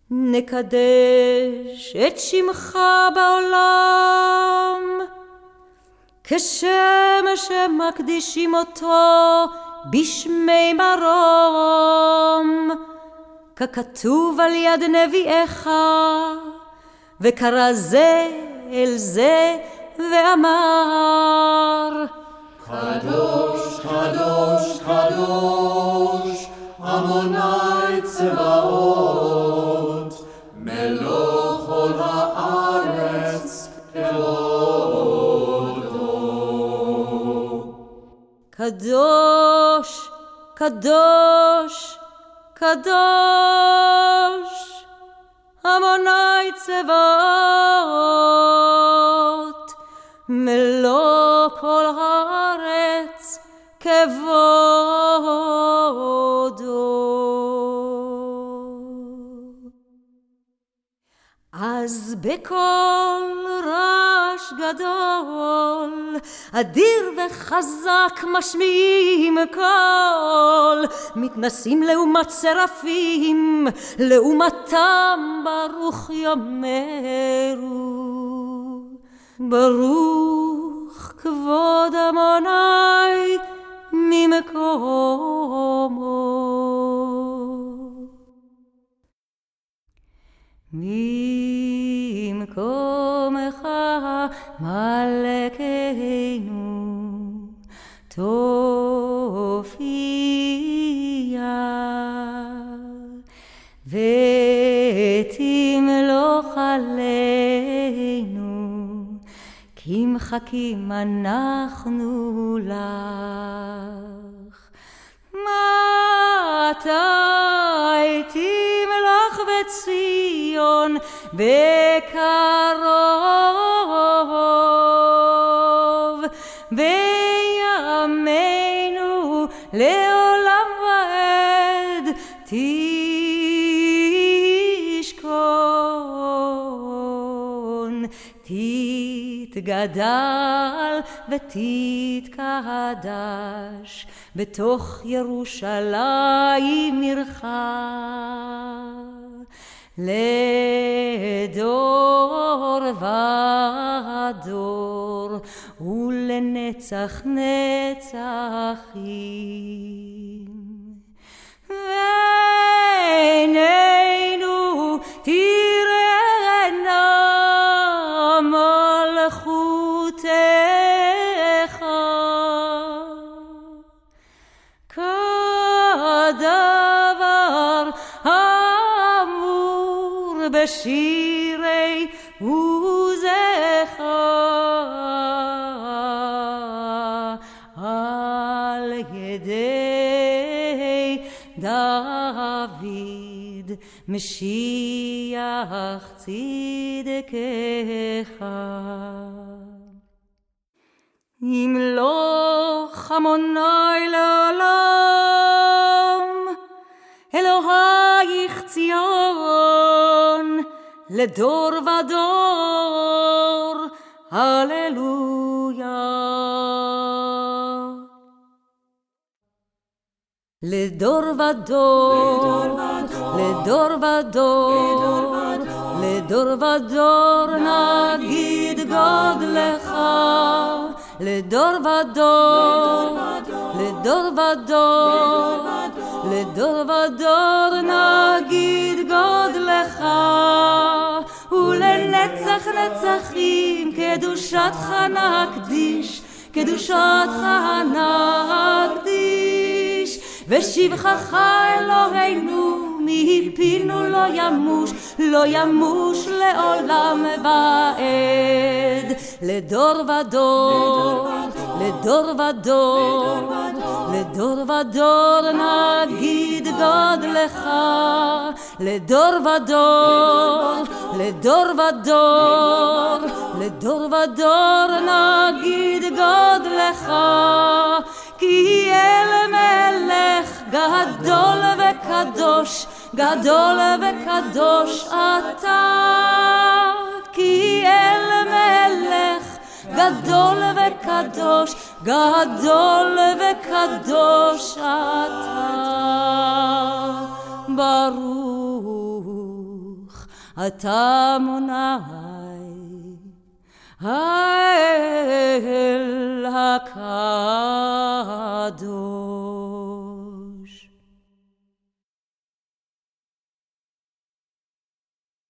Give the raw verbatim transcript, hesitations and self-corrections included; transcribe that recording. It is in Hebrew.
נקדש את שמך בעולם, כשם שמקדישים אותו בשמי מרום, ככתוב על יד נביאך, וקרא זה אל זה ואמר, קדוש, קדוש, קדוש, אדוני צבאות, מלוך כל הארץ כבודו. קדוש, קדוש, קדוש, אדוני צבאות, מלוא כל הארץ כבודו. אז בקול רעש גדול, אדיר וחזק משמיעים קול, מתנסים לעומת שרפים, לעומתם ברוך יאמרו, ברוך כבוד אדוני ממקומו. ממקומך מלכנו תופיע, ותמלוך עלינו, כי מחכים אנחנו לך. מתי תמלוך בציון בקרוב, בימינו לעולם ועד תשכון, תתגדל ותתקדש בתוך ירושלים עירך, לדור ודור ולנצח נצחים. ועינינו תראינה מלכותך, כדבר אמור בשירי עוזך, על ידי דוד משיח צדקך. ימלוך אדוני לעולם, אלוהיך ציון לדור ודור, הללויה. לדור ודור, לדור ודור, לדור ודור נגיד גודלך, לדור ודור, לדור ודור, לדור ודור נגיד גודלך, ולנצח נצחים קדושתך נקדיש, קדושתך נקדיש. ושבחך אלוהינו מפינו לא ימוש, לא ימוש לעולם ועד. לדור ודור, לדור ודור, לדור ודור נגיד גודלך, לדור ודור, לדור ודור, לדור ודור נגיד גודלך, כי אל מלך גדול וקדוש, גדול וקדוש אתה, כי אל מלך גדול וקדוש, גדול וקדוש אתה, ברוך ברוך אתה מוני האל הקדוש.